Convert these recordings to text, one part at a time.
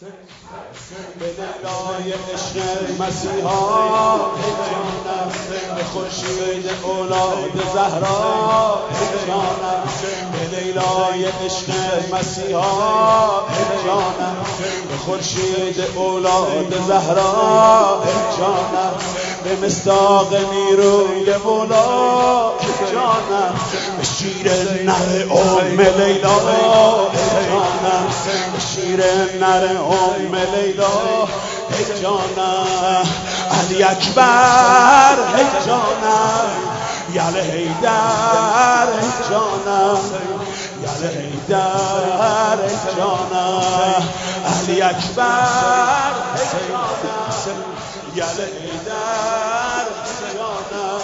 به لیلای عشق مسیحا جانم، به خورشید اولاد زهرا جانم، به لیلای عشق مسیحا جانم، به خورشید اولاد زهرا جانم، به مصداق نیروی مولا جانم، به شیر نر ام لیلا جانم، به شیر نر ام لیلا جانم، علی اکبر جانم، یل حیدر جانم، یل حیدر جانم، علی اکبر جانم، یل حیدر جانم،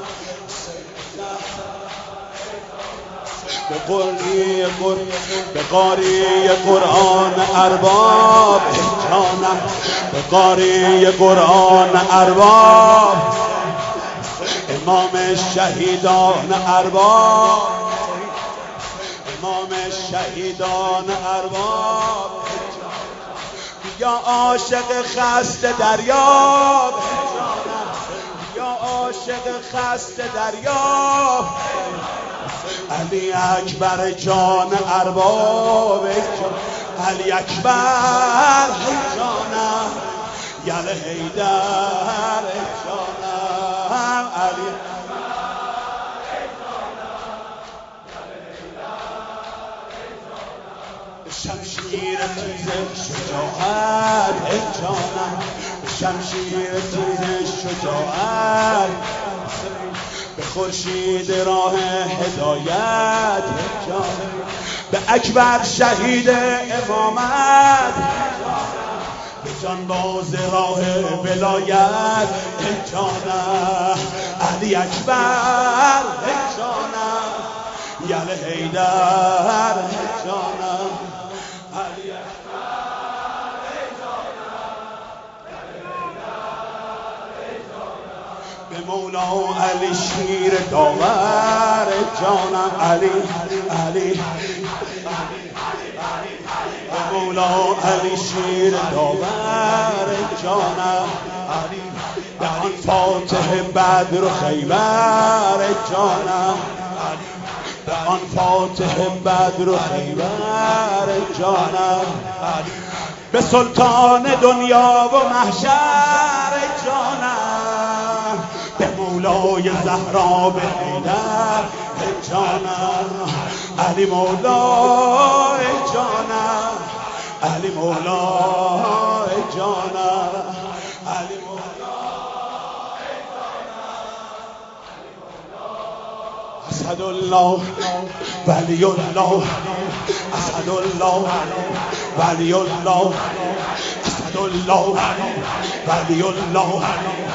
به قاری قرآن ارباب جانم، به قاری قرآن ارباب، امام شهیدان ارباب، امام شهیدان ارباب، یا عاشق خسته دریاب، یا عاشق خسته دریاب، علی اکبر جان ارباب، علی اکبر جانم، یل حیدر جانم، علی شمشیر تیز شجاعت جانم، شمشیر تیز شجاعت، به خورشید راه هدایت جانم، به اکبر شهید امامت به جانباز راه ولایت جانم، علی اکبر جانم، یل حیدر جانم، علی اکبر به مولا علی شیر داور جانم، علی علی به مولا علی شیر داور جانم، علی به آن فاتح بدر و خیبر جانم، به آن فاتح بدر و خیبر جانم، به سلطان دنیا و محشر جانم، به مولای زهرا به حیدر جانم، علی مولای جانم، علی مولای جانم، علی مولای جانم، اسد الله ولی الله، اسد الله ولی الله، اسد الله ولی الله،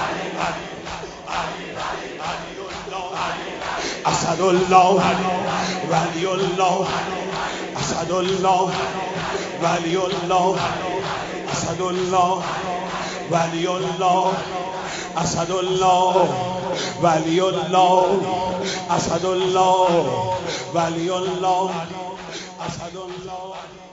اسد الله ولی الله، اسد الله ولی الله، اسد الله ولی الله، اسد الله ولی الله، اسد الله ولی الله، اسد الله.